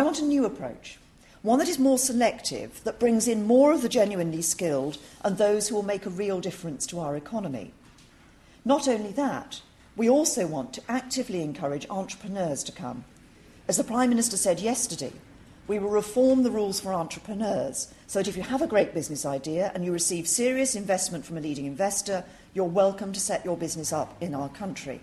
I want a new approach, one that is more selective, that brings in more of the genuinely skilled and those who will make a real difference to our economy. Not only that, we also want to actively encourage entrepreneurs to come. As the Prime Minister said yesterday, we will reform the rules for entrepreneurs so that if you have a great business idea and you receive serious investment from a leading investor, you're welcome to set your business up in our country.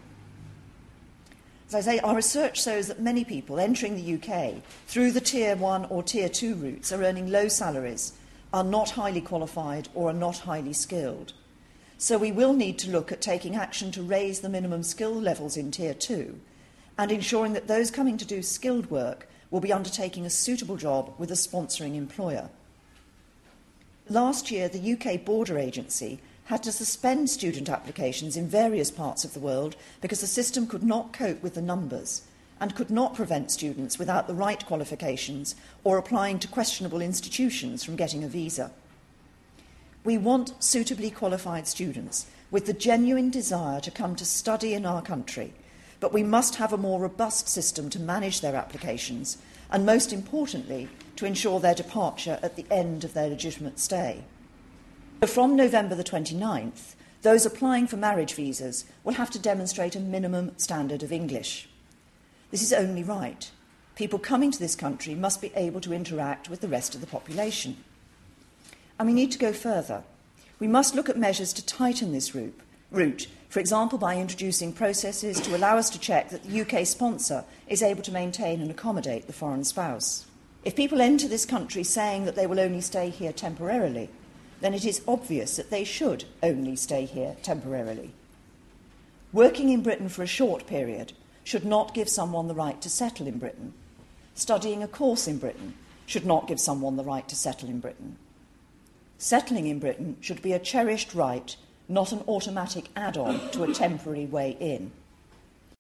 As I say, our research shows that many people entering the UK through the Tier 1 or Tier 2 routes are earning low salaries, are not highly qualified or are not highly skilled. So we will need to look at taking action to raise the minimum skill levels in Tier 2 and ensuring that those coming to do skilled work will be undertaking a suitable job with a sponsoring employer. Last year, the UK Border Agency had to suspend student applications in various parts of the world because the system could not cope with the numbers and could not prevent students without the right qualifications or applying to questionable institutions from getting a visa. We want suitably qualified students with the genuine desire to come to study in our country, but we must have a more robust system to manage their applications and, most importantly, to ensure their departure at the end of their legitimate stay. From November the 29th, those applying for marriage visas will have to demonstrate a minimum standard of English. This is only right. People coming to this country must be able to interact with the rest of the population. And we need to go further. We must look at measures to tighten this route, for example, by introducing processes to allow us to check that the UK sponsor is able to maintain and accommodate the foreign spouse. If people enter this country saying that they will only stay here temporarily, then it is obvious that they should only stay here temporarily. Working in Britain for a short period should not give someone the right to settle in Britain. Studying a course in Britain should not give someone the right to settle in Britain. Settling in Britain should be a cherished right, not an automatic add-on to a temporary way in.